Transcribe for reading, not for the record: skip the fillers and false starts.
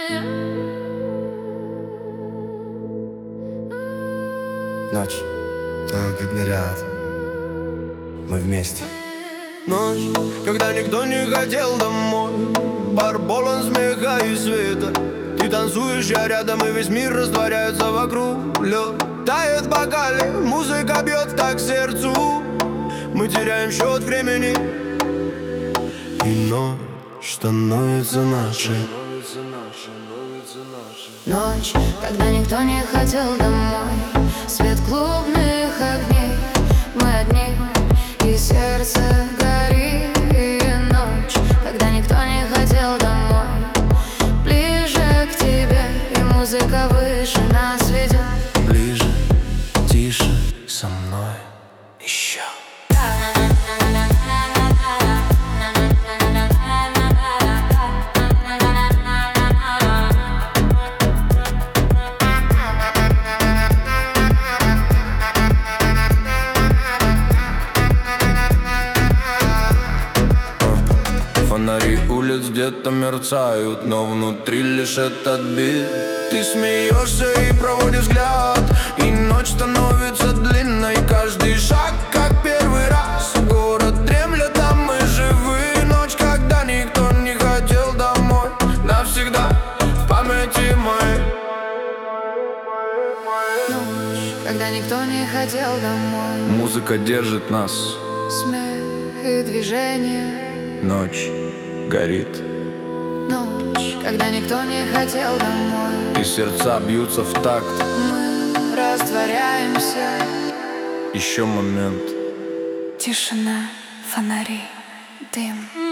Ночь, так как наряд, мы вместе. Ночь, когда никто не хотел домой. Бар полон смеха и света. Ты танцуешь, я рядом, и весь мир растворяется вокруг. Лед тает в бокале, музыка бьет так сердцу. Мы теряем счет времени, и ночь становится нашей. Ночь, когда никто не хотел домой. Свет клубных огней, мы одни, и сердце горит. Ночь, когда никто не хотел домой. Ближе к тебе, и музыка выше нас ведет. Ближе, тише, со мной еще. Фонари улиц где-то мерцают, но внутри лишь этот бит. Ты смеешься и проводишь взгляд, и ночь становится длинной. Каждый шаг как первый раз. Город дремлет, а мы живы. Ночь, когда никто не хотел домой. Навсегда в памяти моей. Ночь, когда никто не хотел домой. Музыка держит нас. Смех и движение. Ночь горит, Ночь, когда никто не хотел домой. и сердца бьются в такт. Мы растворяемся. Еще момент. Тишина, фонари, дым.